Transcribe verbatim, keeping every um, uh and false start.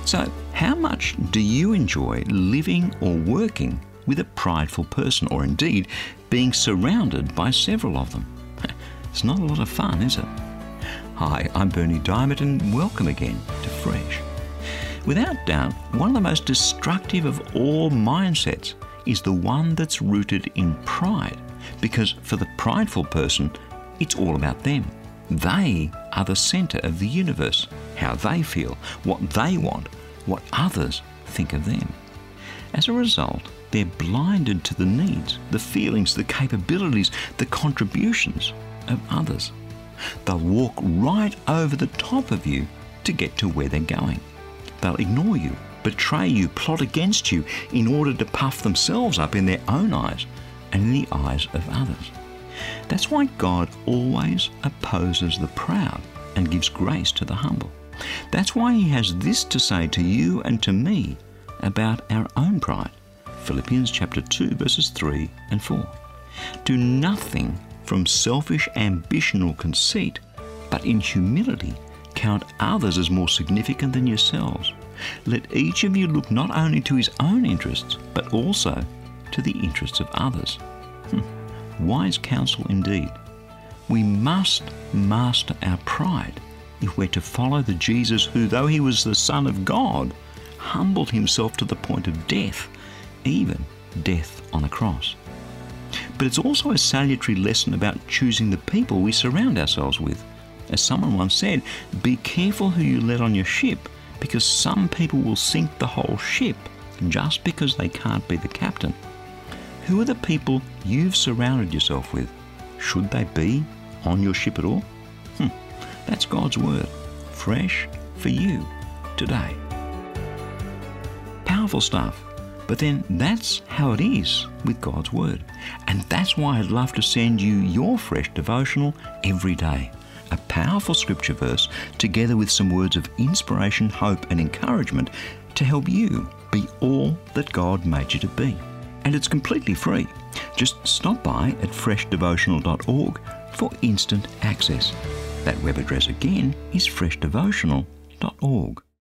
So, how much do you enjoy living or working with a prideful person, or indeed being surrounded by several of them? It's not a lot of fun, is it? Hi, I'm Berni Dymet and welcome again to Fresh. Without doubt, one of the most destructive of all mindsets is the one that's rooted in pride, because for the prideful person, it's all about them. They are the centre of the universe, how they feel, what they want, what others think of them. As a result, they're blinded to the needs, the feelings, the capabilities, the contributions of others. They'll walk right over the top of you to get to where they're going. They'll ignore you, betray you, plot against you in order to puff themselves up in their own eyes and in the eyes of others. That's why God always opposes the proud and gives grace to the humble. That's why He has this to say to you and to me about our own pride. Philippians chapter two, verses three and four. Do nothing from selfish ambition or conceit, but in humility count others as more significant than yourselves. Let each of you look not only to his own interests, but also to the interests of others. Hmm. Wise counsel indeed. We must master our pride if we're to follow the Jesus who, though He was the Son of God, humbled Himself to the point of death, even death on a cross. But it's also a salutary lesson about choosing the people we surround ourselves with. As someone once said, be careful who you let on your ship, because some people will sink the whole ship just because they can't be the captain. Who are the people you've surrounded yourself with? Should they be on your ship at all? Hmm. That's God's Word, fresh for you today. Powerful stuff. But then that's how it is with God's Word. And that's why I'd love to send you your fresh devotional every day. A powerful scripture verse together with some words of inspiration, hope and encouragement to help you be all that God made you to be. And it's completely free. Just stop by at fresh devotional dot org for instant access. That web address again is fresh devotional dot org.